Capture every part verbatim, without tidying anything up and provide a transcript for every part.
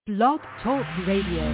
Blog Talk Radio.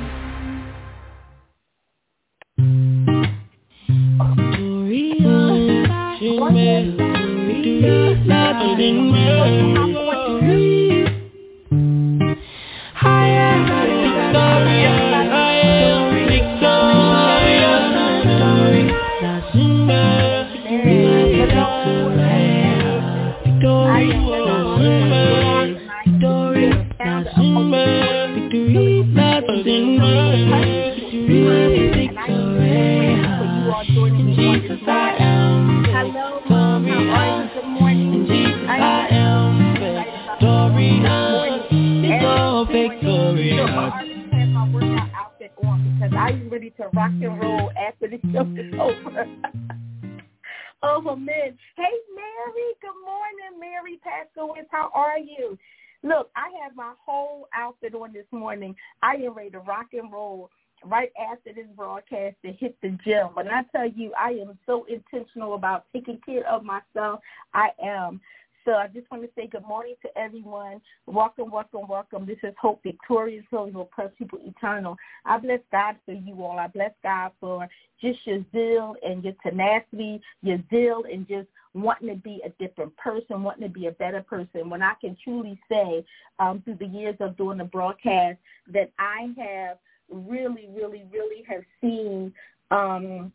I am ready to rock and roll right after this broadcast to hit the gym. But I tell you, I am so intentional about taking care of myself. I am. So I just want to say good morning to everyone. Welcome, welcome, welcome. This is Hope Victorious, Healing Will Press People Eternal. I bless God for you all. I bless God for just your zeal and your tenacity, your zeal and just wanting to be a different person, wanting to be a better person. When I can truly say um, through the years of doing the broadcast that I have really, really, really have seen um,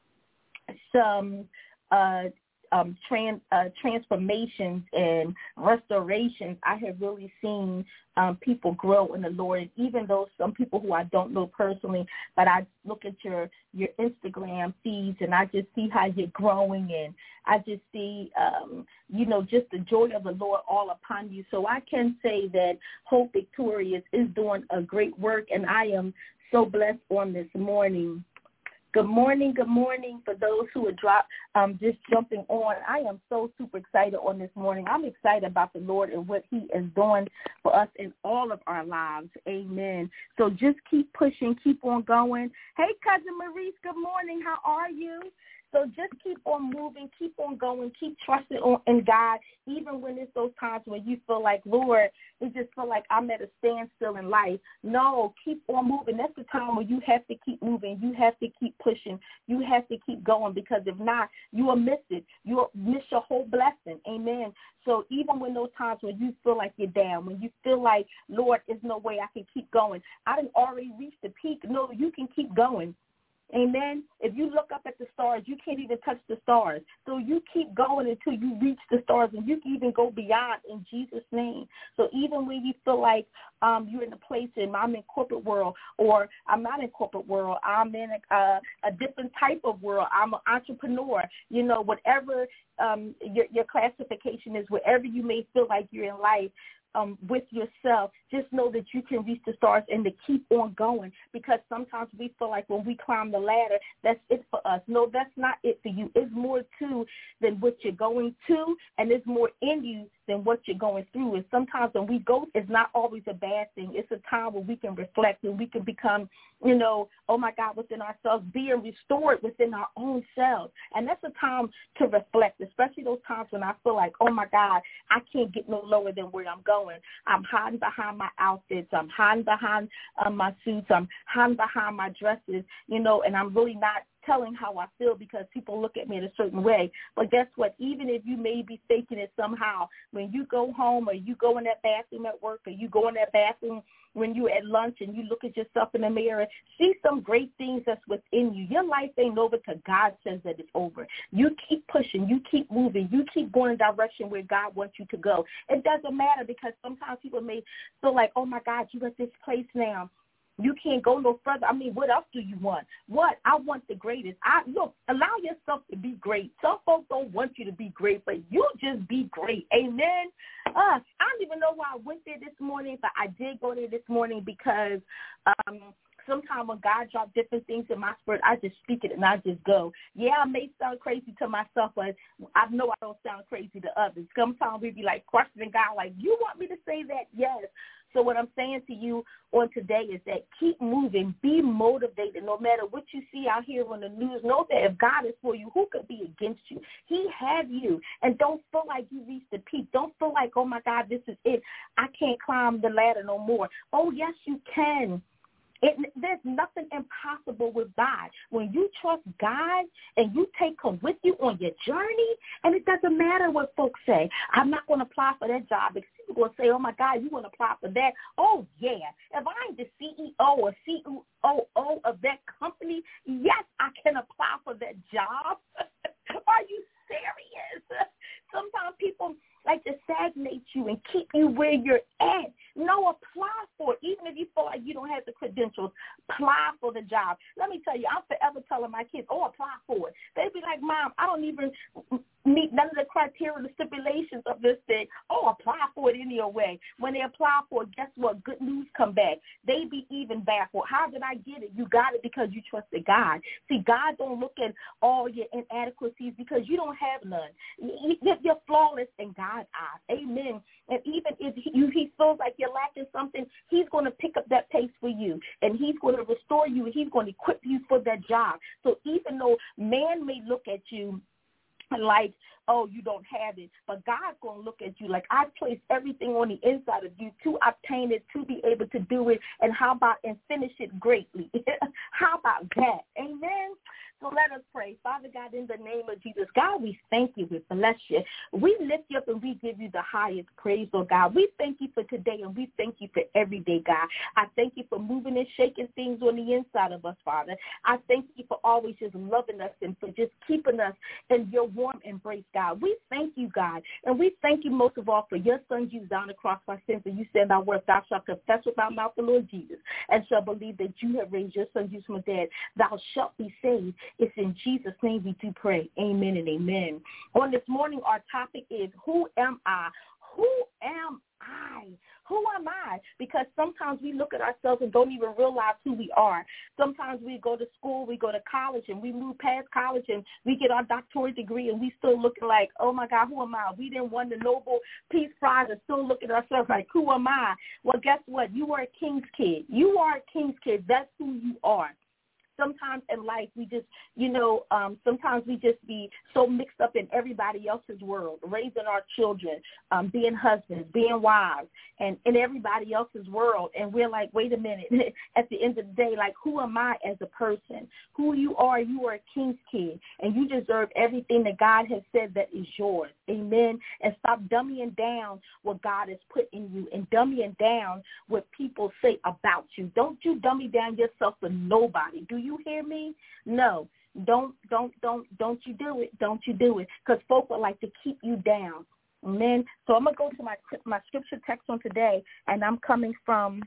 some uh, um, trans, uh, transformations and restorations. I have really seen um, people grow in the Lord, and even though some people who I don't know personally, but I look at your, your Instagram feeds and I just see how you're growing, and I just see, um, you know, just the joy of the Lord all upon you. So I can say that Hope Victorious is doing a great work, and I am so blessed on this morning. Good morning, good morning for those who are drop, um, just jumping on. I am so super excited on this morning. I'm excited about the Lord and what he is doing for us in all of our lives. Amen. So just keep pushing, keep on going. Hey, Cousin Maurice, good morning. How are you? So just keep on moving, keep on going, keep trusting on in God, even when it's those times when you feel like, Lord, it just feel like I'm at a standstill in life. No, keep on moving. That's the time when you have to keep moving. You have to keep pushing. You have to keep going, because if not, you will miss it. You will miss your whole blessing. Amen. So even when those times when you feel like you're down, when you feel like, Lord, there's no way I can keep going, I didn't already reach the peak. No, you can keep going. Amen. If you look up at the stars, you can't even touch the stars. So you keep going until you reach the stars, and you can even go beyond in Jesus' name. So even when you feel like um, you're in a place, and I'm in corporate world, or I'm not in corporate world, I'm in a, uh, a different type of world, I'm an entrepreneur, you know, whatever um, your, your classification is, wherever you may feel like you're in life, Um, with yourself, just know that you can reach the stars and to keep on going, because sometimes we feel like when we climb the ladder, that's it for us. No, that's not it for you. It's more to than what you're going to, and it's more in you than what you're going through. And sometimes when we go, it's not always a bad thing. It's a time where we can reflect and we can become, you know, oh, my God, within ourselves, being restored within our own selves. And that's a time to reflect, especially those times when I feel like, oh, my God, I can't get no lower than where I'm going. I'm hiding behind my outfits. I'm hiding behind um, my suits. I'm hiding behind my dresses, you know, and I'm really not telling how I feel because people look at me in a certain way. But guess what? Even if you may be faking it somehow, when you go home or you go in that bathroom at work or you go in that bathroom when you're at lunch and you look at yourself in the mirror, see some great things that's within you. Your life ain't over till God says that it's over. You keep pushing. You keep moving. You keep going in the direction where God wants you to go. It doesn't matter, because sometimes people may feel like, oh, my God, you at this place now. You can't go no further. I mean, what else do you want? What? I want the greatest. I look, allow yourself to be great. Some folks don't want you to be great, but you just be great. Amen. Uh, I don't even know why I went there this morning, but I did go there this morning because um, sometimes when God drops different things in my spirit, I just speak it and I just go. Yeah, I may sound crazy to myself, but I know I don't sound crazy to others. Sometimes we be like questioning God, like, you want me to say that? Yes. So what I'm saying to you on today is that keep moving, be motivated no matter what you see out here on the news. Know that if God is for you, who could be against you? He have you. And don't feel like you reached the peak. Don't feel like, oh, my God, this is it. I can't climb the ladder no more. Oh, yes, you can. It, there's nothing impossible with God. When you trust God and you take him with you on your journey, and it doesn't matter what folks say. I'm not going to apply for that job. You're going to say, oh, my God, you want to apply for that? Oh, yeah. If I'm the C E O or C O O of that company, yes, I can apply for that job. Are you serious? Sometimes people like to stagnate you and keep you where you're at. No, apply for it. Even if you feel like you don't have the credentials, apply for the job. Let me tell you, I'm forever telling my kids, oh, apply for it. They be like, Mom, I don't even meet none of the criteria, the stipulations of this thing. Oh, apply for it anyway. When they apply for it, guess what? Good news come back. They be even baffled. How did I get it? You got it because you trusted God. See, God don't look at all your inadequacies because you don't have none. You're flawless in God's eyes. Amen. And even if he, he feels like you're lacking something, he's going to pick up that pace for you, and he's going to restore you, and he's going to equip you for that job. So even though man may look at you like, oh, you don't have it, but God's going to look at you like, I placed everything on the inside of you to obtain it, to be able to do it, and how about and finish it greatly? How about that? Amen. So let us pray. Father God, in the name of Jesus, God, we thank you. We bless you. We lift you up and we give you the highest praise, oh God. We thank you for today and we thank you for every day, God. I thank you for moving and shaking things on the inside of us, Father. I thank you for always just loving us and for just keeping us in your warm embrace, God. We thank you, God. And we thank you most of all for your son Jesus down the cross for our sins. And you said, "Thy word, thou shalt confess with thy mouth the Lord Jesus, and shall believe that you have raised your son Jesus from the dead. Thou shalt be saved." It's in Jesus' name we do pray. Amen and amen. On this morning, our topic is, who am I? Who am I? Who am I? Because sometimes we look at ourselves and don't even realize who we are. Sometimes we go to school, we go to college, and we move past college, and we get our doctorate degree, and we still looking like, oh, my God, who am I? We didn't win the Nobel Peace Prize and still look at ourselves like, who am I? Well, guess what? You are a king's kid. You are a king's kid. That's who you are. Sometimes in life we just, you know, um, sometimes we just be so mixed up in everybody else's world, raising our children, um, being husbands, being wives, and in everybody else's world. And we're like, wait a minute, at the end of the day, like, who am I as a person? Who you are, you are a king's kid, and you deserve everything that God has said that is yours. Amen. And stop dummying down what God has put in you and dummying down what people say about you. Don't you dummy down yourself for nobody. Do you hear me? No. Don't, don't, don't, don't you do it. Don't you do it. Because folk would like to keep you down. Amen. So I'm going to go to my, my scripture text on today, and I'm coming from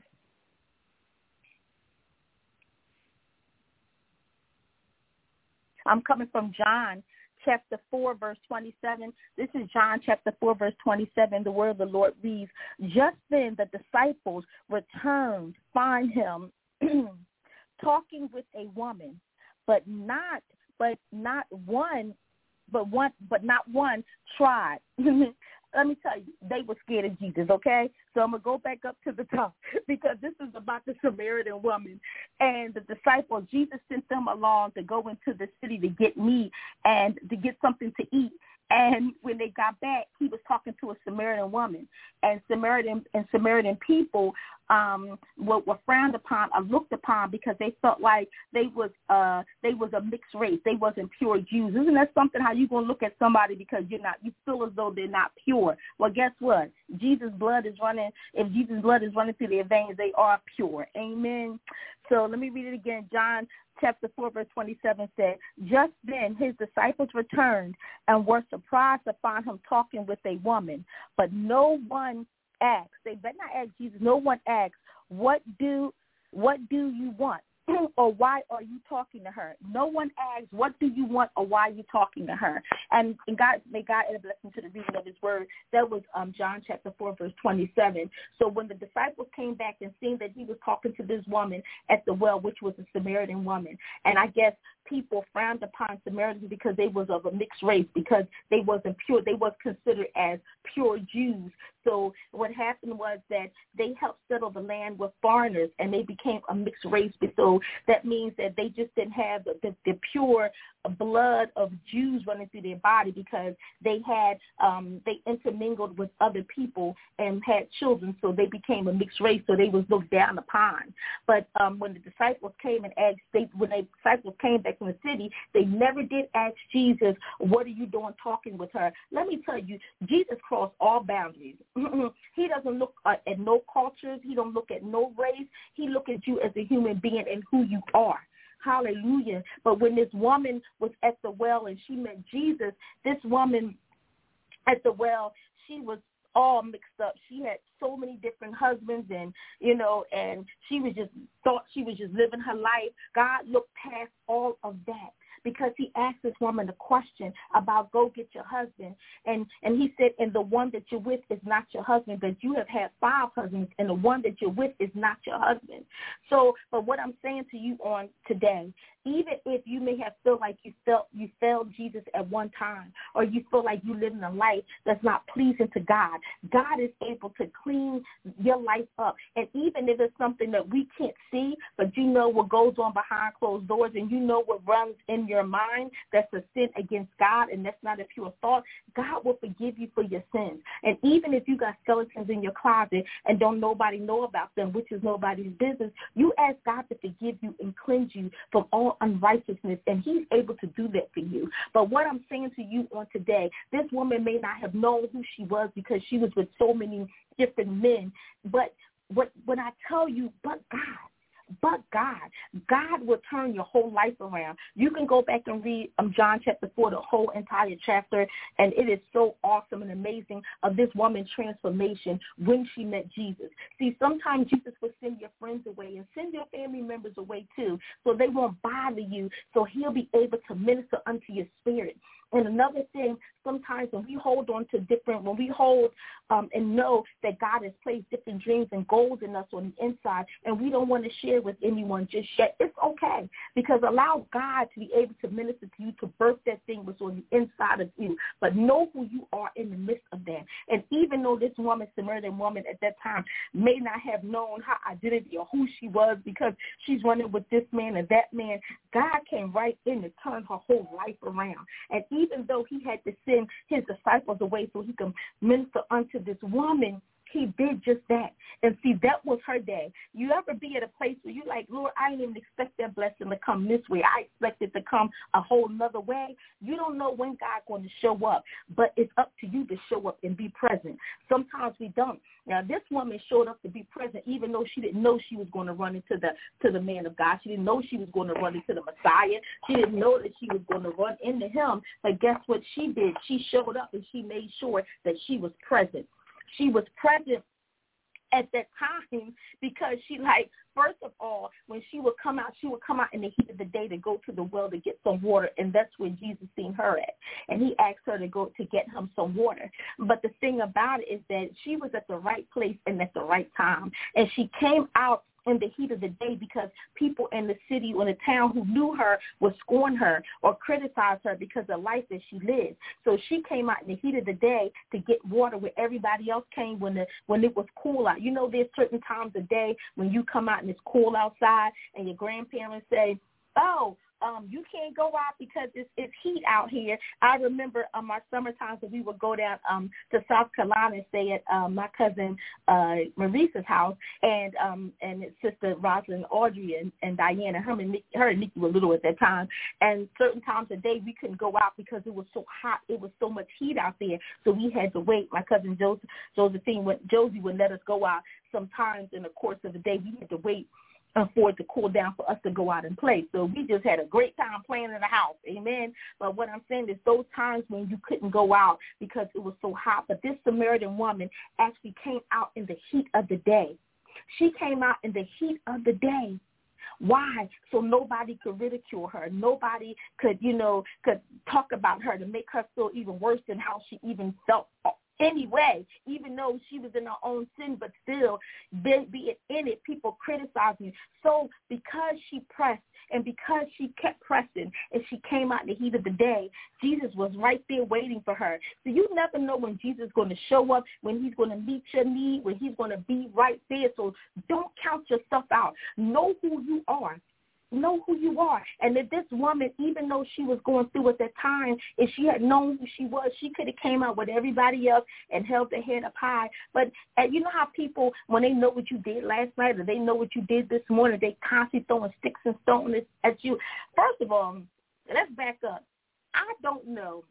I'm coming from John chapter four, verse twenty-seven. This is John chapter four, verse twenty-seven. The word of the Lord reads, "Just then the disciples returned, find him talking with a woman, but not, but not one, but one, but not one tried." Let me tell you, they were scared of Jesus, okay? So I'm going to go back up to the top because this is about the Samaritan woman. And the disciples, Jesus sent them along to go into the city to get meat and to get something to eat. And when they got back, he was talking to a Samaritan woman, and Samaritan and Samaritan people um, were, were frowned upon or looked upon because they felt like they was uh, they was a mixed race. They wasn't pure Jews. Isn't that something? How you gonna look at somebody because you're not? You feel as though they're not pure. Well, guess what? Jesus' blood is running. If Jesus' blood is running through their veins, they are pure. Amen. So let me read it again. John chapter four, verse twenty-seven said, "Just then his disciples returned and were surprised to find him talking with a woman. But no one asked," they better not ask Jesus, no one asked, what do, what do you want? Or why are you talking to her? No one asks, what do you want, or why are you talking to her? And, and God, may God add a blessing to the reading of his word. That was um, John chapter four, verse twenty-seven. So when the disciples came back and seen that he was talking to this woman at the well, which was a Samaritan woman, and I guess people frowned upon Samaritans because they was of a mixed race, because they wasn't pure. They was considered as pure Jews. So what happened was that they helped settle the land with foreigners, and they became a mixed race. So that means that they just didn't have the, the, the pure blood of Jews running through their body, because they had um, they intermingled with other people and had children, so they became a mixed race. So they was looked down upon. But um, when the disciples came and asked, they, when the disciples came back from the city, they never did ask Jesus, "What are you doing talking with her?" Let me tell you, Jesus crossed all boundaries. He doesn't look uh, at no cultures. He don't look at no race. He look at you as a human being and who you are. Hallelujah. But when this woman was at the well and she met Jesus, this woman at the well, she was all mixed up. She had so many different husbands, and, you know, and she was just, thought she was just living her life. God looked past all of that, because he asked this woman a question about, go get your husband. And and he said, and the one that you're with is not your husband, but you have had five husbands, and the one that you're with is not your husband. So, but what I'm saying to you on today, even if you may have felt like you felt you failed Jesus at one time, or you feel like you live in a life that's not pleasing to God, God is able to clean your life up. And even if it's something that we can't see, but you know what goes on behind closed doors, and you know what runs in your mind that's a sin against God, and that's not a pure thought, God will forgive you for your sins. And even if you got skeletons in your closet and don't nobody know about them, which is nobody's business, you ask God to forgive you and cleanse you from all unrighteousness, and he's able to do that for you. But what I'm saying to you on today, this woman may not have known who she was because she was with so many different men, but what when I tell you, but God, But God, God will turn your whole life around. You can go back and read um, John chapter four, the whole entire chapter, and it is so awesome and amazing of this woman's transformation when she met Jesus. See, sometimes Jesus will send your friends away and send your family members away too, so they won't bother you, so he'll be able to minister unto your spirit. And another thing, sometimes when we hold on to different, when we hold um, and know that God has placed different dreams and goals in us on the inside, and we don't want to share with anyone just yet, it's okay, because allow God to be able to minister to you, to birth that thing that's on the inside of you. But know who you are in the midst of that. And even though this woman, Samaritan woman at that time, may not have known her identity or who she was because she's running with this man and that man, God came right in to turn her whole life around. And even though he had to send his disciples away so he could minister unto this woman, he did just that. And see, that was her day. You ever be at a place where you're like, Lord, I didn't even expect that blessing to come this way. I expect it to come a whole nother way. You don't know when God's going to show up, but it's up to you to show up and be present. Sometimes we don't. Now, this woman showed up to be present even though she didn't know she was going to run into the to the man of God. She didn't know she was going to run into the Messiah. She didn't know that she was going to run into him. But guess what she did? She showed up and she made sure that she was present. She was present at that time because she, like, first of all, when she would come out, she would come out in the heat of the day to go to the well to get some water, and that's where Jesus seen her at. And he asked her to go to get him some water. But the thing about it is that she was at the right place and at the right time. And she came out in the heat of the day because people in the city or the town who knew her would scorn her or criticize her because of the life that she lived. So she came out in the heat of the day to get water where everybody else came when the when it was cool out. You know, there's certain times of day when you come out and it's cool outside and your grandparents say, oh, Um, you can't go out because it's, it's heat out here. I remember um, my summer times that we would go down um, to South Carolina and stay at um, my cousin uh, Maurice's house, and um, and his sister Rosalind, Audrey, and, and Diana. Her and, Nikki, her and Nikki were little at that time. And certain times of day we couldn't go out because it was so hot. It was so much heat out there. So we had to wait. My cousin Joseph, Josephine, went, Josie would let us go out sometimes in the course of the day. We had to wait for it to cool down for us to go out and play. So we just had a great time playing in the house. Amen. But what I'm saying is those times when you couldn't go out because it was so hot. But this Samaritan woman actually came out in the heat of the day. She came out in the heat of the day. Why? So nobody could ridicule her. Nobody could, you know, could talk about her to make her feel even worse than how she even felt anyway, even though she was in her own sin, but still, be, be it in it, people criticizing you. So because she pressed and because she kept pressing and she came out in the heat of the day, Jesus was right there waiting for her. So you never know when Jesus is going to show up, when he's going to meet your need, when he's going to be right there. So don't count yourself out. Know who you are. Know who you are. And that this woman, even though she was going through at that time, if she had known who she was, she could have came out with everybody else and held their head up high. But and you know how people, when they know what you did last night or they know what you did this morning, they constantly throwing sticks and stones at you. First of all, let's back up. I don't know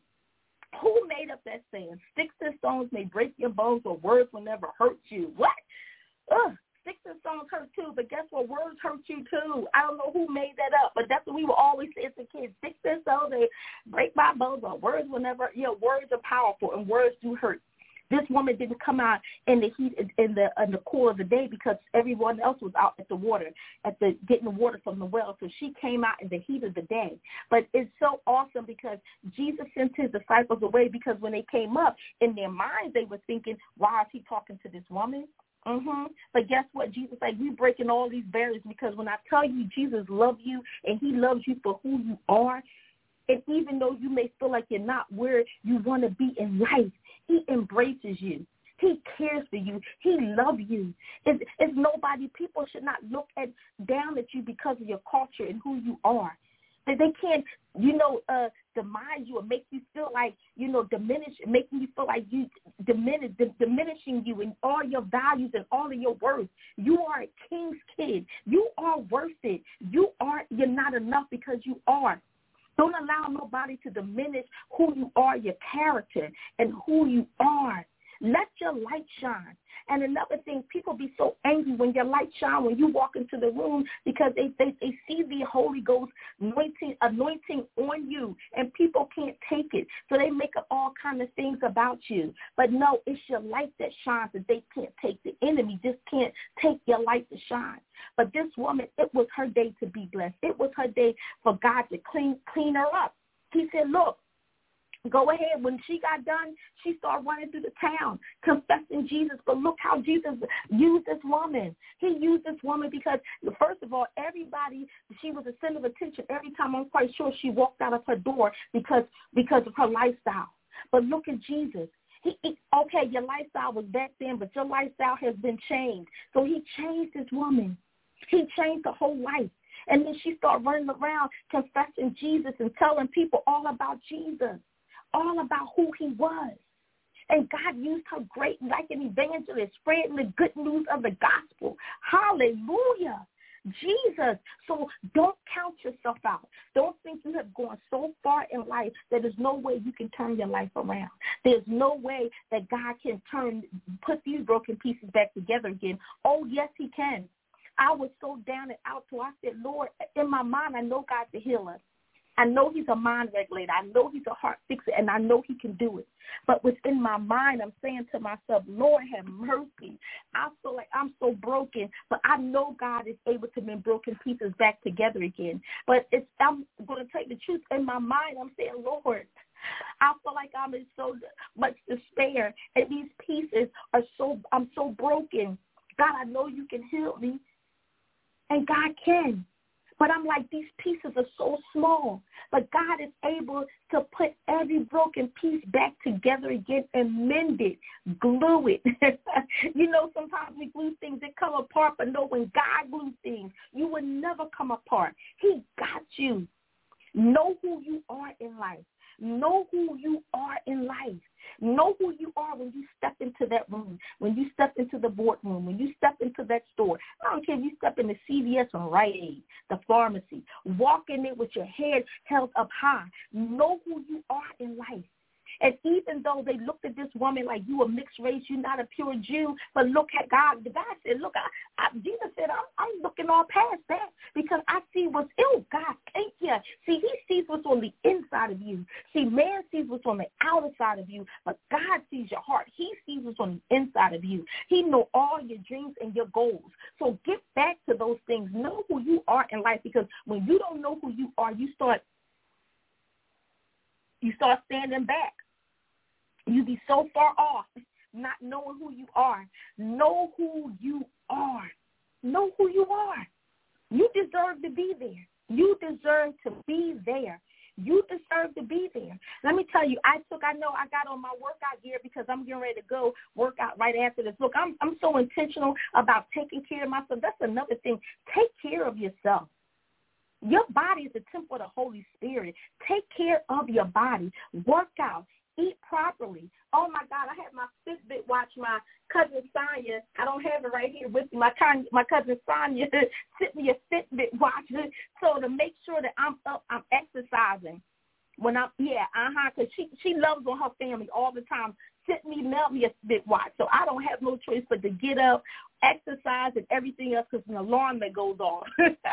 who made up that saying, sticks and stones may break your bones, but words will never hurt you. What? Ugh. Sticks and stones hurt too, but guess what? Words hurt you too. I don't know who made that up, but that's what we were always saying as kids. Sticks and stones, they break my bones, but words will never, you know, words are powerful and words do hurt. This woman didn't come out in the heat, in the in the cool of the day because everyone else was out at the water, at the getting the water from the well. So she came out in the heat of the day. But it's so awesome because Jesus sent his disciples away because when they came up, in their minds they were thinking, why is he talking to this woman? Mm-hmm. But guess what? Jesus like, we breaking all these barriers because when I tell you Jesus loves you and he loves you for who you are, and even though you may feel like you're not where you want to be in life, he embraces you. He cares for you. He loves you. It's, it's nobody, people should not look at down at you because of your culture and who you are. That they can't, you know, uh, demise you or make you feel like, you know, diminish, making you feel like you diminish, d- diminishing you in all your values and all of your worth. You are a king's kid. You are worth it. You are, you're not enough because you are. Don't allow nobody to diminish who you are, your character, and who you are. Let your light shine. And another thing, people be so angry when your light shine when you walk into the room because they, they, they see the Holy Ghost anointing, anointing on you, and people can't take it. So they make up all kinds of things about you. But no, it's your light that shines that they can't take. The enemy just can't take your light to shine. But this woman, it was her day to be blessed. It was her day for God to clean, clean her up. He said, look, go ahead. When she got done, she started running through the town, confessing Jesus. But look how Jesus used this woman. He used this woman because, first of all, everybody, she was a center of attention every time. I'm quite sure she walked out of her door because because of her lifestyle. But look at Jesus. He, he, okay, your lifestyle was back then, but your lifestyle has been changed. So he changed this woman. He changed her whole life. And then she started running around confessing Jesus and telling people all about Jesus, all about who he was. And God used her great like an evangelist, spreading the good news of the gospel. Hallelujah. Jesus. So don't count yourself out. Don't think you have gone so far in life that there's no way you can turn your life around. There's no way that God can turn, put these broken pieces back together again. Oh, yes, he can. I was so down and out, so I said, Lord, in my mind, I know God's a healer. I know he's a mind regulator. I know he's a heart fixer, and I know he can do it. But within my mind, I'm saying to myself, Lord, have mercy. I feel like I'm so broken, but I know God is able to bring broken pieces back together again. But it's, I'm going to take the truth in my mind. I'm saying, Lord, I feel like I'm in so much despair, and these pieces are so, I'm so broken. God, I know you can heal me, and God can. But I'm like, these pieces are so small. But God is able to put every broken piece back together again and mend it, glue it. You know, sometimes we glue things that come apart, but no, when God glues things, you will never come apart. He got you. Know who you are in life. Know who you are in life. Know who you are when you step into that room, when you step into the boardroom, when you step into that store. I don't care if you step into C V S or Rite Aid, the pharmacy. Walk in there with your head held up high. Know who you are in life. And even though they looked at this woman like you a mixed race, you're not a pure Jew, but look at God. The God said, look, I, I, Jesus said, I'm, I'm looking all past that because I see what's, oh, God, thank you. See, he sees what's on the inside of you. See, man sees what's on the outer side of you, but God sees your heart. He sees what's on the inside of you. He knows all your dreams and your goals. So get back to those things. Know who you are in life, because when you don't know who you are, you start, you start standing back. You be so far off, not knowing who you are. Know who you are. Know who you are. You deserve to be there. You deserve to be there. You deserve to be there. Let me tell you, I took, I know I got on my workout gear because I'm getting ready to go work out right after this. Look, I'm I'm so intentional about taking care of myself. That's another thing. Take care of yourself. Your body is the temple of the Holy Spirit. Take care of your body. Work out. Eat properly. Oh, my God, I had my Fitbit watch. My cousin Sonia, I don't have it right here with me. My, con- my cousin Sonia sent me a Fitbit watch so to make sure that I'm up, I'm exercising. When I'm, yeah, uh-huh, because she, she loves on her family all the time. Sent me, mail me a Fitbit watch. So I don't have no choice but to get up, exercise, and everything else because an alarm that goes on.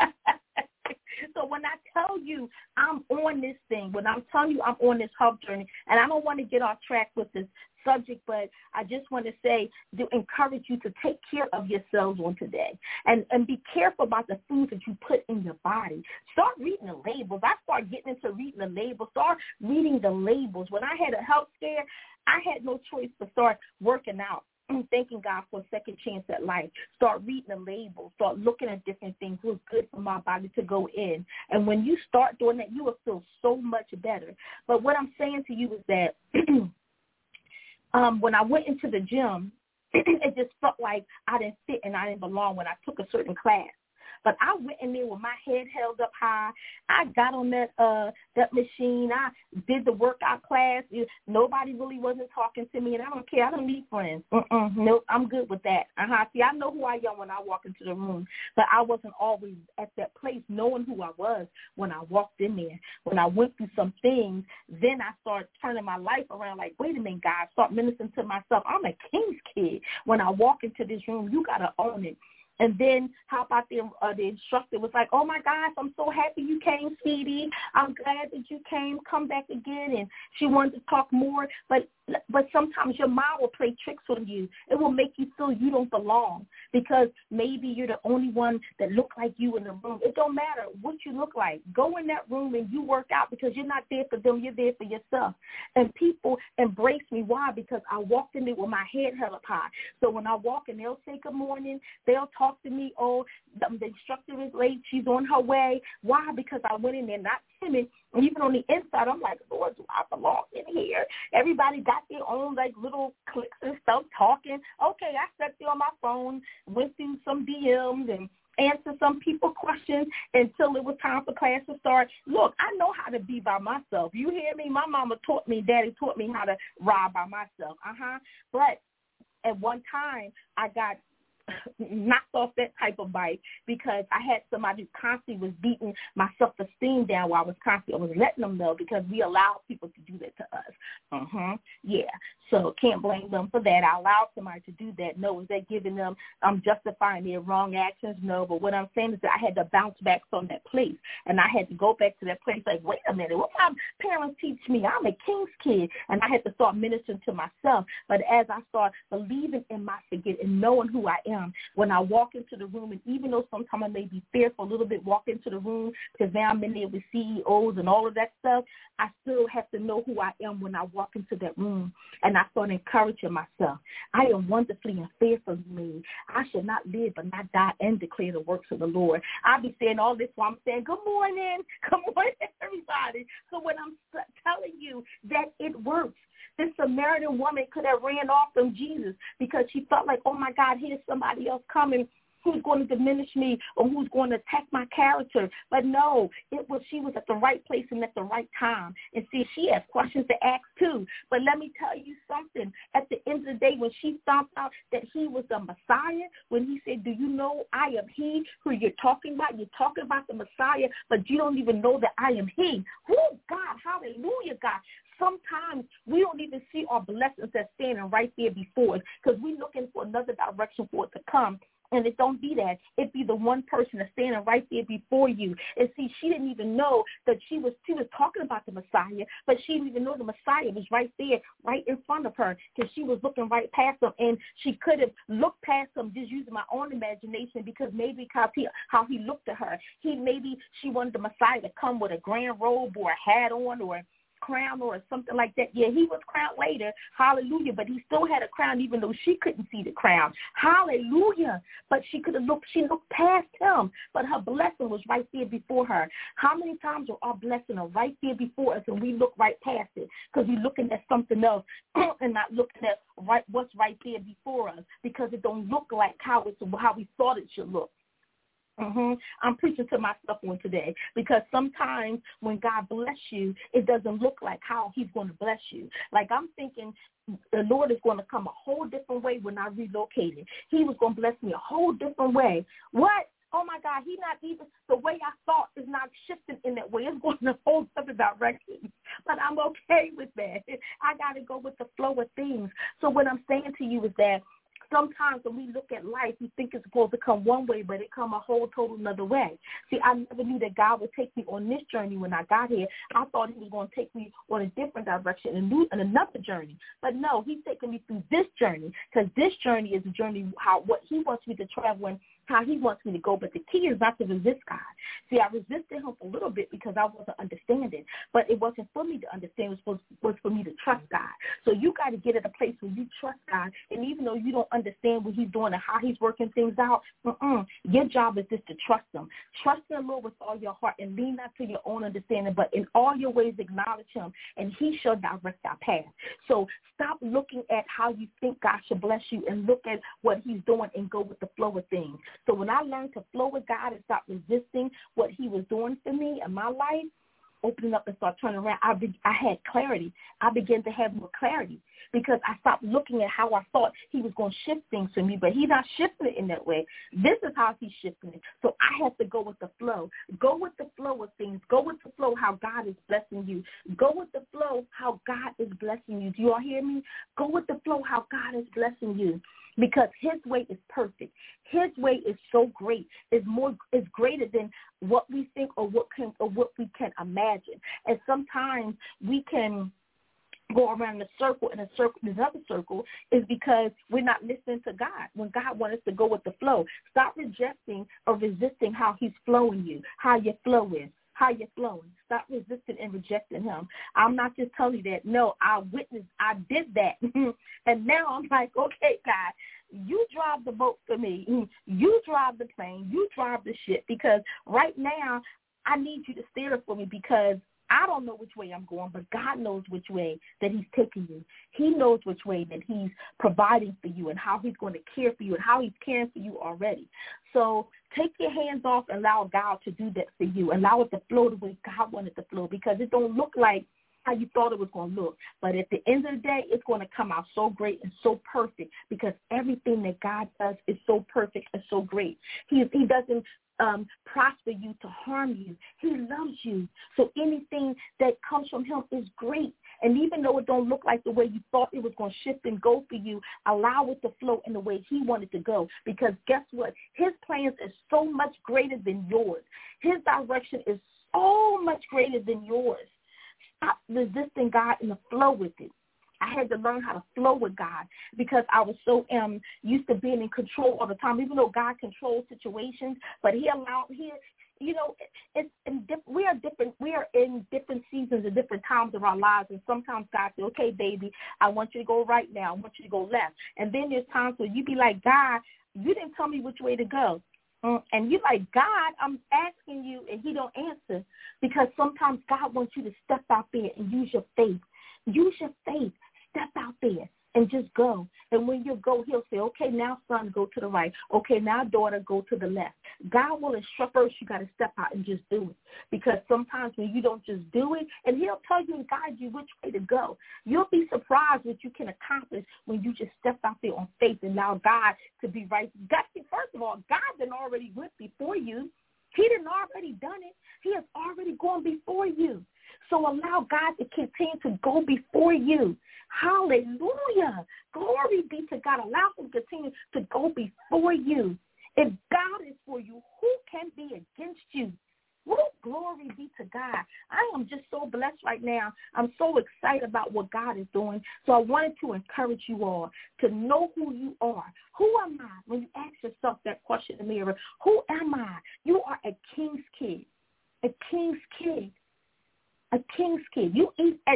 So when I tell you I'm on this thing, when I'm telling you I'm on this health journey, and I don't want to get off track with this subject, but I just want to say, to encourage you to take care of yourselves on today and, and be careful about the foods that you put in your body. Start reading the labels. I started getting into reading the labels. Start reading the labels. When I had a health scare, I had no choice but start working out. Thanking God for a second chance at life. Start reading the labels. Start looking at different things. What's good for my body to go in. And when you start doing that, you will feel so much better. But what I'm saying to you is that um, when I went into the gym, it just felt like I didn't fit and I didn't belong when I took a certain class. But I went in there with my head held up high. I got on that uh that machine. I did the workout class. Nobody really wasn't talking to me, and I don't care. I don't need friends. Mm-mm, nope, I'm good with that. Uh-huh. See, I know who I am when I walk into the room, but I wasn't always at that place knowing who I was when I walked in there. When I went through some things, then I started turning my life around like, wait a minute, God, start ministering to myself. I'm a king's kid. When I walk into this room, you got to own it. And then how about the uh, the instructor was like, oh, my gosh, I'm so happy you came, sweetie. I'm glad that you came. Come back again. And she wanted to talk more. But but sometimes your mind will play tricks on you. It will make you feel you don't belong because maybe you're the only one that look like you in the room. It don't matter what you look like. Go in that room and you work out because you're not there for them. You're there for yourself. And people embrace me. Why? Because I walked in there with my head held up high. So when I walk in, they'll say good morning. They'll talk to me. Oh, the, the instructor is late. She's on her way. Why? Because I went in there not timid. And even on the inside, I'm like, Lord, do I belong in here? Everybody got their own, like, little clicks and stuff talking. Okay, I sat there on my phone, went through some D Ms and answered some people questions until it was time for class to start. Look, I know how to be by myself. You hear me? My mama taught me, daddy taught me how to ride by myself. Uh-huh. But at one time, I got knocked off that type of bike because I had somebody who constantly was beating my self-esteem down while I was constantly, I was letting them know because we allow people to do that to us. Uh-huh. Yeah. So can't blame them for that. I allowed somebody to do that. No, is that giving them, I'm justifying their wrong actions? No, but what I'm saying is that I had to bounce back from that place, and I had to go back to that place like, wait a minute, what my parents teach me? I'm a king's kid, and I had to start ministering to myself. But as I start believing in my forget and knowing who I am, when I walk into the room, and even though sometimes I may be fearful a little bit, walk into the room because now I'm in there with C E Os and all of that stuff, I still have to know who I am when I walk into that room. And I start encouraging myself. I am wonderfully and fearfully made. I should not live but not die and declare the works of the Lord. I'll be saying all this while I'm saying, good morning. Good morning, everybody. So when I'm telling you that it works, this Samaritan woman could have ran off from Jesus because she felt like, oh, my God, here's somebody else coming who's going to diminish me or who's going to attack my character. But no, it was she was at the right place and at the right time. And see, she has questions to ask too. But let me tell you something. At the end of the day, when she found out that he was the Messiah, when he said, do you know I am he who you're talking about? You're talking about the Messiah, but you don't even know that I am he. Oh, God, hallelujah, God. Sometimes we don't even see our blessings that's standing right there before us because we're looking for another direction for it to come. And it don't be that. It be the one person that's standing right there before you. And see, she didn't even know that she was she was talking about the Messiah, but she didn't even know the Messiah was right there, right in front of her, because she was looking right past him. And she could have looked past him just using my own imagination because maybe how he, how he looked at her. He maybe she wanted the Messiah to come with a grand robe or a hat on or crown or something like that. Yeah, he was crowned later. Hallelujah. But he still had a crown even though she couldn't see the crown. Hallelujah. But she could have looked, she looked past him. But her blessing was right there before her. How many times are our blessing are right there before us and we look right past it because we're looking at something else and not looking at right what's right there before us because it don't look like how it's how we thought it should look. Mm-hmm. I'm preaching to myself on today because sometimes when God bless you, it doesn't look like how he's going to bless you. Like I'm thinking the Lord is going to come a whole different way when I relocated. He was going to bless me a whole different way. What? Oh, my God, he not even, the way I thought is not shifting in that way. It's going in a whole other direction. But I'm okay with that. I got to go with the flow of things. So what I'm saying to you is that sometimes when we look at life, we think it's supposed to come one way, but it come a whole total another way. See, I never knew that God would take me on this journey when I got here. I thought he was going to take me on a different direction and new, and another journey. But no, he's taking me through this journey because this journey is a journey how what he wants me to travel and how he wants me to go. But the key is not to resist God. See, I resisted him for a little bit because I wasn't understanding. But it wasn't for me to understand. It was, was for me to trust God. So you got to get at a place where you trust God. And even though you don't understand what he's doing and how he's working things out, uh-uh, your job is just to trust him. Trust the Lord with all your heart and lean not to your own understanding, but in all your ways acknowledge him, and he shall direct our path. So stop looking at how you think God should bless you and look at what he's doing and go with the flow of things. So when I learned to flow with God and stop resisting what he was doing for me in my life, opening up and start turning around, I, be, I had clarity. I began to have more clarity because I stopped looking at how I thought he was going to shift things for me, but he's not shifting it in that way. This is how he's shifting it. So I have to go with the flow. Go with the flow of things. Go with the flow how God is blessing you. Go with the flow how God is blessing you. Do you all hear me? Go with the flow how God is blessing you. Because his way is perfect. His way is so great. It's more, it's greater than what we think or what can or what we can imagine. And sometimes we can go around the circle and a circle, another circle, is because we're not listening to God. When God wants us to go with the flow, stop rejecting or resisting how he's flowing you, how your flow is. How you're flowing. Stop resisting and rejecting him. I'm not just telling you that. No, I witnessed, I did that. And now I'm like, okay, God, you drive the boat for me. You drive the plane. You drive the ship because right now I need you to steer it for me because I don't know which way I'm going, but God knows which way that he's taking you. He knows which way that he's providing for you and how he's going to care for you and how he's caring for you already. So take your hands off and allow God to do that for you. Allow it to flow the way God wanted it to flow because it don't look like how you thought it was going to look. But at the end of the day, it's going to come out so great and so perfect because everything that God does is so perfect and so great. He, he doesn't Um, prosper you to harm you. He loves you. So anything that comes from him is great. And even though it don't look like the way you thought it was going to shift and go for you, allow it to flow in the way he wanted to go. Because guess what? His plans is so much greater than yours. His direction is so much greater than yours. Stop resisting God and the flow with it. I had to learn how to flow with God because I was so um used to being in control all the time, even though God controls situations, but he allowed, he, you know, it's in diff- we are different, we are in different seasons and different times of our lives, and sometimes God says, okay, baby, I want you to go right now, I want you to go left, and then there's times where you be like, God, you didn't tell me which way to go. And you're like, God, I'm asking you, and he don't answer because sometimes God wants you to step out there and use your faith. Use your faith. Step out there and just go. And when you go, he'll say, okay, now, son, go to the right. Okay, now, daughter, go to the left. God will instruct first. You got to step out and just do it. Because sometimes when you don't just do it, and he'll tell you and guide you which way to go, you'll be surprised what you can accomplish when you just step out there on faith and allow God to be right. God, first of all, God done already went before you. He done already done it. He has already gone before you. So allow God to continue to go before you. Hallelujah. Glory be to God. Allow him to continue to go before you. If God is for you, who can be against you? Woo, glory be to God. I am just so blessed right now. I'm so excited about what God is doing. So I wanted to encourage you all to know who you are. Who am I? When you ask yourself that question in the mirror, who am I? You are a king's kid, a king's kid. A king's kid. You eat at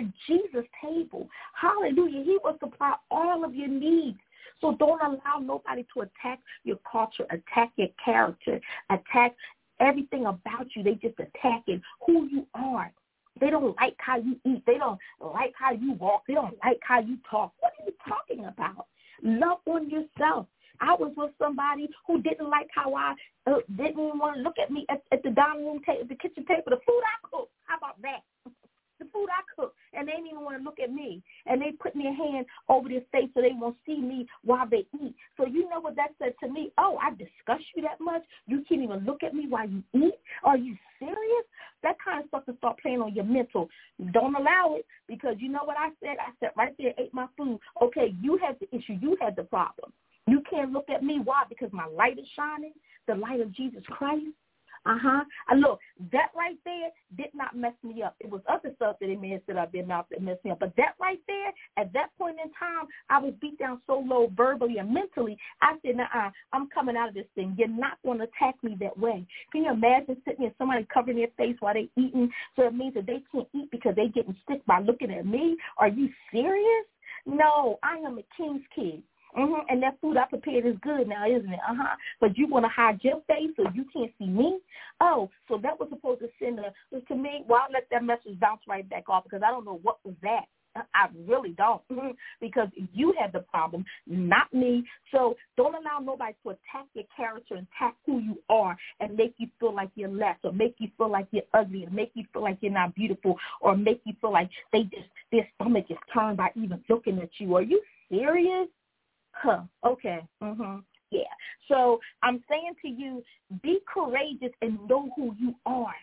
at Jesus' table. Hallelujah. He will supply all of your needs. So don't allow nobody to attack your culture, attack your character, attack everything about you. They just attacking who you are. They don't like how you eat. They don't like how you walk. They don't like how you talk. What are you talking about? Love on yourself. I was with somebody who didn't like how I uh, didn't even want to look at me at, at the dining room table, the kitchen table, the food I cook. How about that? The food I cook, and they didn't even want to look at me. And they put their hand over their face so they won't see me while they eat. So you know what that said to me? Oh, I disgust you that much? You can't even look at me while you eat? Are you serious? That kind of stuff to start playing on your mental. Don't allow it, because you know what I said? I said right there, ate my food. Okay, you had the issue. You had the problem. You can't look at me. Why? Because my light is shining, the light of Jesus Christ. Uh-huh. And look, that right there did not mess me up. It was other stuff that they may have said out their mouth that messed me up. But that right there, at that point in time, I was beat down so low verbally and mentally, I said, nah, I'm coming out of this thing. You're not going to attack me that way. Can you imagine sitting there, somebody covering their face while they eating? So it means that they can't eat because they getting sick by looking at me? Are you serious? No, I am a king's kid. Mm-hmm. And that food I prepared is good now, isn't it? Uh-huh. But you want to hide your face so you can't see me? Oh, so that was supposed to send a, to me, well, I'll let that message bounce right back off, because I don't know what was that. I really don't, because you had the problem, not me. So don't allow nobody to attack your character and attack who you are and make you feel like you're less, or make you feel like you're ugly, or make you feel like you're not beautiful, or make you feel like they just their stomach is turned by even looking at you. Are you serious? Huh, okay, mm-hmm, yeah. So I'm saying to you, be courageous and know who you are.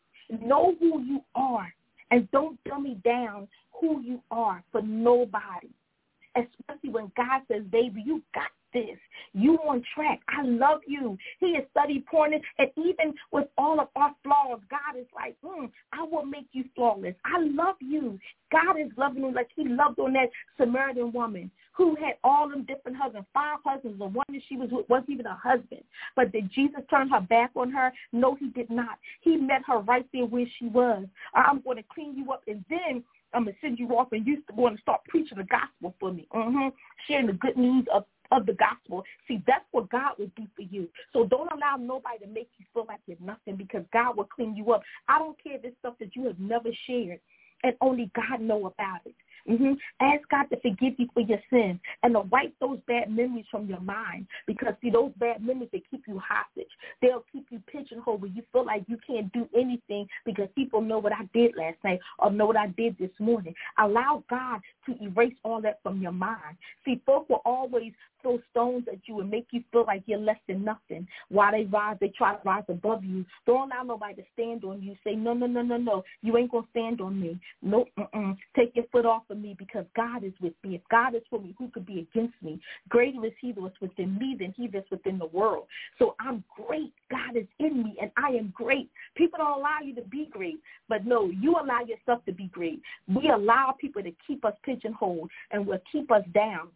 Know who you are, and don't dummy down who you are for nobody, especially when God says, baby, you got this. You on track. I love you. He is study pointed, and even with all of our flaws, God is like, mm, I will make you flawless. I love you. God is loving you like he loved on that Samaritan woman who had all them different husbands, five husbands, the one that she was with wasn't even a husband. But did Jesus turn her back on her? No, he did not. He met her right there where she was. I'm going to clean you up, and then I'm going to send you off, and you're going to start preaching the gospel for me, mm-hmm. sharing the good news of, of the gospel. See, that's what God would do for you. So don't allow nobody to make you feel like you're nothing, because God will clean you up. I don't care if it's stuff that you have never shared, and only God know about it. Mm-hmm. Ask God to forgive you for your sins and to wipe those bad memories from your mind, because, see, those bad memories, they keep you hostage. They'll keep you pigeonholed where you feel like you can't do anything because people know what I did last night or know what I did this morning. Allow God to erase all that from your mind. See, folk will always throw stones at you and make you feel like you're less than nothing. While they rise, they try to rise above you. Don't allow nobody to stand on you. Say, no, no, no, no, no. You ain't going to stand on me. Nope, mm-mm. Take your foot off of me, because God is with me. If God is for me, who could be against me? Greater is he that's within me than he that's within the world. So I'm great. God is in me, and I am great. People don't allow you to be great, but no, you allow yourself to be great. We allow people to keep us pigeonholed and will keep us down.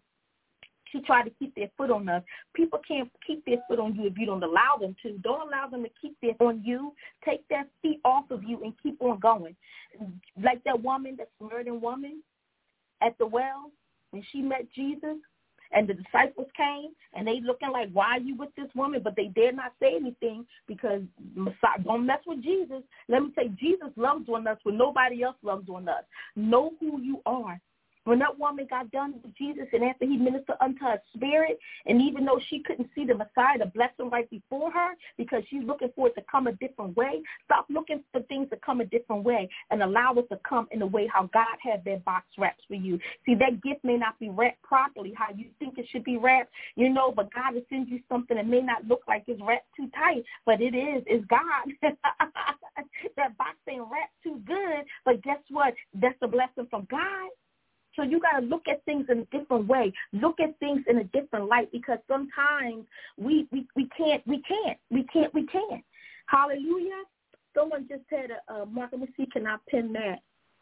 She tried to keep their foot on us. People can't keep their foot on you if you don't allow them to. Don't allow them to keep their foot on you. Take their feet off of you and keep on going. Like that woman, that Samaritan woman at the well, when she met Jesus and the disciples came, and they looking like, why are you with this woman? But they dare not say anything, because Messiah, don't mess with Jesus. Let me say, Jesus loves on us when nobody else loves on us. Know who you are. When that woman got done with Jesus, and after he ministered unto her spirit, and even though she couldn't see the Messiah, the blessing right before her, because she's looking for it to come a different way, stop looking for things to come a different way and allow it to come in the way how God had that box wrapped for you. See, that gift may not be wrapped properly how you think it should be wrapped, you know, but God will send you something that may not look like it's wrapped too tight, but it is. It's God. That box ain't wrapped too good, but guess what? That's a blessing from God. So you got to look at things in a different way. Look at things in a different light, because sometimes we, we, we can't, we can't, we can't, we can't. Hallelujah. Someone just said, uh, Mark, let me see, can I pin that?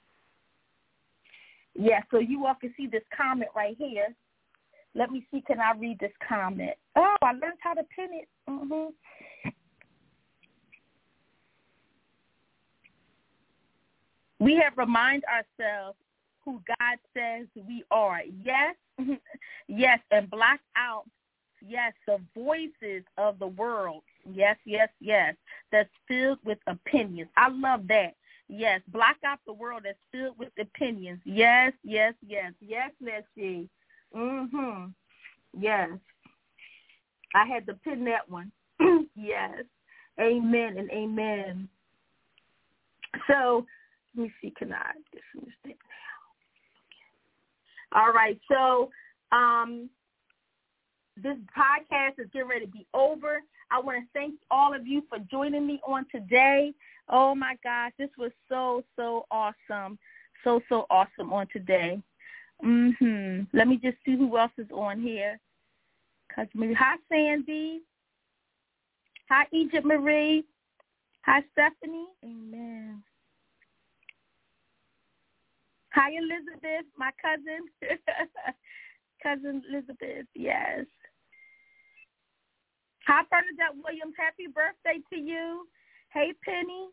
Yeah, so you all can see this comment right here. Let me see, can I read this comment? Oh, I learned how to pin it. Mm-hmm. We have remind ourselves who God says we are. Yes, yes, and block out, yes, the voices of the world. Yes, yes, yes, that's filled with opinions. I love that. Yes, block out the world that's filled with opinions. Yes, yes, yes, yes, Nessie. Mm-hmm. Yes. I had to pin that one. Yes. Amen and amen. So, let me see, can I dismiss that now? All right, so um, this podcast is getting ready to be over. I want to thank all of you for joining me on today. Oh, my gosh, this was so, so awesome. So, so awesome on today. Mm-hmm. Let me just see who else is on here. Hi, Sandy. Hi, Egypt Marie. Hi, Stephanie. Amen. Hi, Elizabeth, my cousin. Cousin Elizabeth, yes. Hi, Bernadette Williams. Happy birthday to you. Hey, Penny.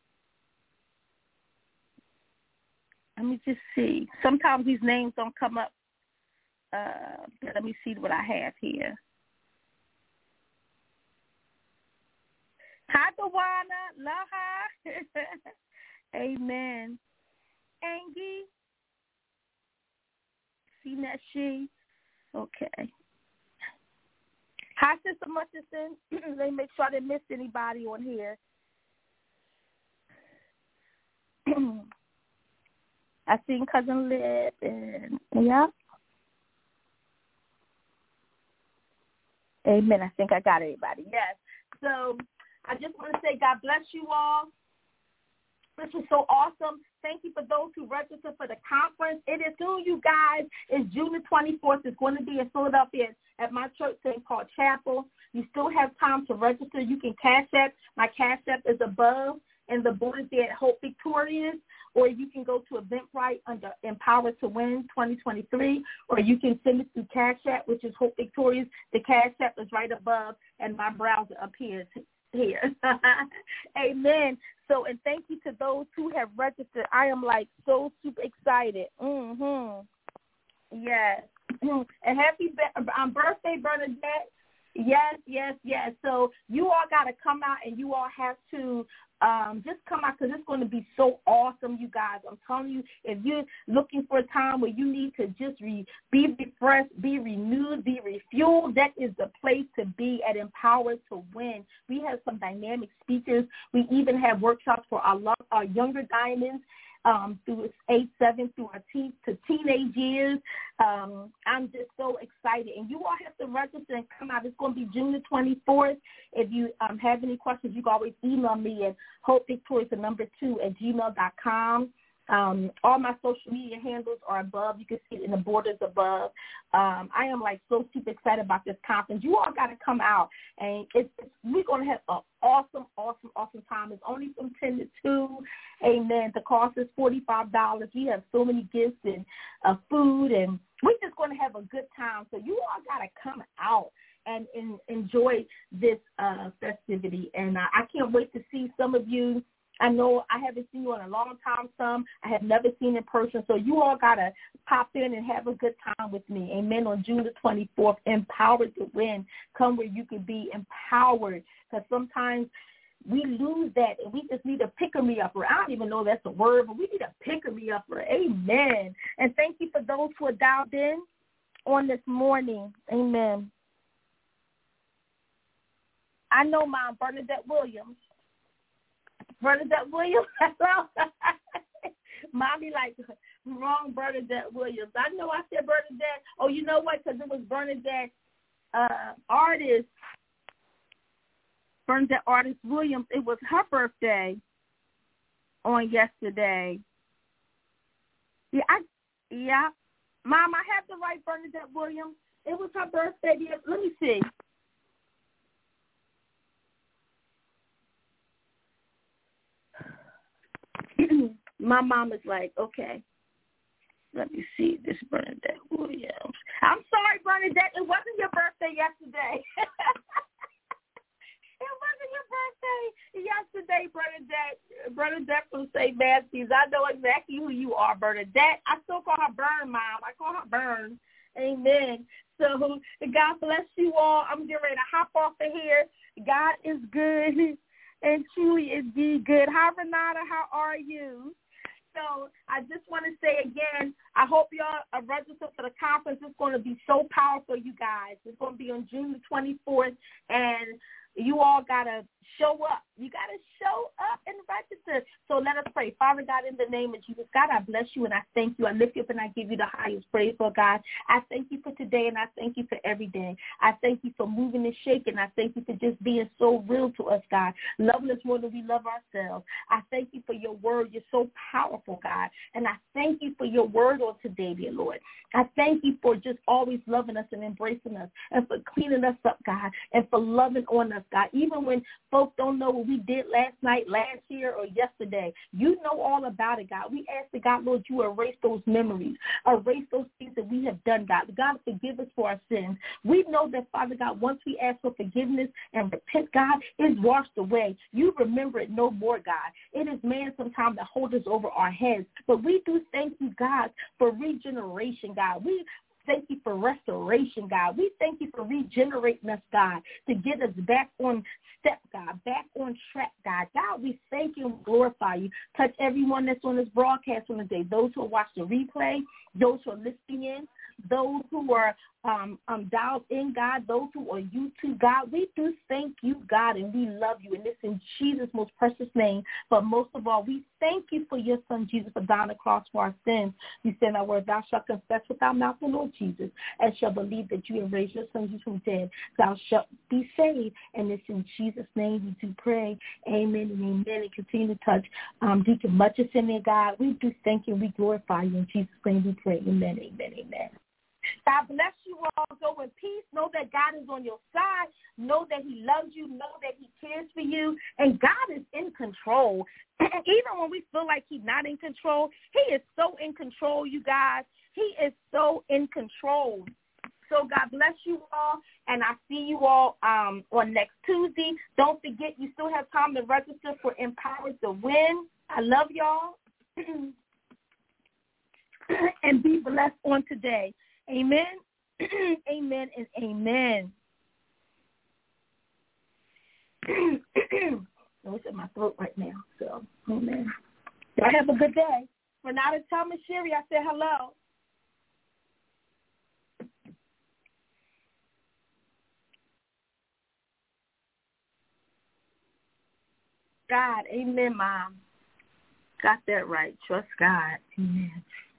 Let me just see. Sometimes these names don't come up. Uh, let me see what I have here. Hi, Dawana. Laha. Amen. Angie. See that she? Okay. Hi, Sister Mutchison. Let me make sure I didn't miss anybody on here. I seen Cousin Lib and yeah. Amen. I think I got everybody. Yes. So I just want to say God bless you all. This was so awesome. Thank you for those who registered for the conference. It is soon, you guys. It's June the twenty-fourth. It's going to be in Philadelphia at my church thing called Chapel. You still have time to register. You can cash app. My cash app is above, and the board is there at Hope Victorious. Or you can go to Eventbrite under Empower to Win twenty twenty-three, or you can send it through Cash App, which is Hope Victorious. The Cash App is right above, and my browser appears here. Amen. So, and thank you to those who have registered. I am, like, so super excited. Mm-hmm. Yes. And happy be- um, birthday, Bernadette. Yes, yes, yes. So you all got to come out, and you all have to um, just come out because it's going to be so awesome, you guys. I'm telling you, if you're looking for a time where you need to just re- be refreshed, be renewed, be refueled, that is the place to be at Empower to Win. We have some dynamic speakers. We even have workshops for our, lo- our younger diamonds. Um, through age seven through our teen, to teenage years. Um, I'm just so excited. And you all have to register and come out. It's going to be June the twenty-fourth. If you um, have any questions, you can always email me at hopevictorious, the number two, at gmail dot com. Um, all my social media handles are above. You can see it in the borders above. Um, I am, like, so super excited about this conference. You all got to come out, and it's, it's, we're going to have an awesome, awesome, awesome time. It's only from ten to two. Amen. The cost is forty-five dollars. We have so many gifts and uh, food, and we're just going to have a good time. So you all got to come out and, and enjoy this uh, festivity. And uh, I can't wait to see some of you. I know I haven't seen you in a long time, some. I have never seen in person. So you all got to pop in and have a good time with me. Amen. On June the twenty-fourth, Empowered to Win. Come where you can be empowered. Because sometimes we lose that, and we just need a pick-me-upper. I don't even know that's a word, but we need a pick-me-upper. Amen. And thank you for those who are dialed in on this morning. Amen. I know Mom, Bernadette Williams. Bernadette Williams. Mommy, like, wrong Bernadette Williams. I know I said Bernadette. Oh, you know what? Because it was Bernadette uh, Artist. Bernadette Artist Williams. It was her birthday on yesterday. Yeah, I, yeah. Mom, I have the right Bernadette Williams. It was her birthday. Let me see. My mom is like, okay, let me see this Bernadette Williams. I'm sorry, Bernadette. It wasn't your birthday yesterday. It wasn't your birthday yesterday, Hey, Bernadette, Bernadette from Saint Matthews. I know exactly who you are, Bernadette. I still call her Burn, Mom. I call her Burn. Amen. So God bless you all. I'm getting ready to hop off of here. God is good and truly is good. Hi, Renata. How are you? So I just want to say again, I hope y'all are registered for the conference. It's going to be so powerful, you guys. It's going to be on June the twenty-fourth, and you all got to show up. You got to show up and register. So let us pray. Father God, in the name of Jesus, God, I bless you and I thank you. I lift you up and I give you the highest praise, Lord God. I thank you for today and I thank you for every day. I thank you for moving and shaking. I thank you for just being so real to us, God. Loving us more than we love ourselves. I thank you for your word. You're so powerful, God. And I thank you for your word on today, dear Lord. I thank you for just always loving us and embracing us and for cleaning us up, God, and for loving on us, God. Even when folks don't know what we did last night, last year, or yesterday, you know all about it, God. We ask the God, Lord, you erase those memories, erase those things that we have done, God. God, forgive us for our sins. We know that, Father God, once we ask for forgiveness and repent, God, it's washed away. You remember it no more, God. It is man sometimes that hold us over our heads. But we do thank you, God, for regeneration, God. We thank you for restoration, God. We thank you for regenerating us, God, to get us back on step, God, back on track, God. God, we thank you and glorify you. Touch everyone that's on this broadcast on the day, those who watch the replay, those who are listening in, those who are um, um, dialed in, God, those who are YouTube, God. We do thank you, God, and we love you. And this in Jesus' most precious name. But most of all, we thank you for your son, Jesus, for dying on the cross for our sins. You said in our word, thou shalt confess with thy mouth the Lord Jesus, and shall believe that you have raised your son Jesus from dead. Thou shalt be saved. And it's in Jesus' name we do pray. Amen and amen. And continue to touch um, Deacon Mutchison in there, God. We do thank you and we glorify you. In Jesus' name we pray. Amen, amen, amen. God bless you all. Go in peace. Know that God is on your side. Know that he loves you. Know that he cares for you. And God is in control. Even when we feel like he's not in control, he is so in control, you guys. He is so in control. So God bless you all, and I see you all um, on next Tuesday. Don't forget, you still have time to register for Empowered to Win. I love y'all. And be blessed on today. Amen, amen, and amen. It's in my throat right now, so amen. Y'all have a good day. Renata, Thomas, Sherry, I said hello. God, amen, Mom. Got that right. Trust God. Amen.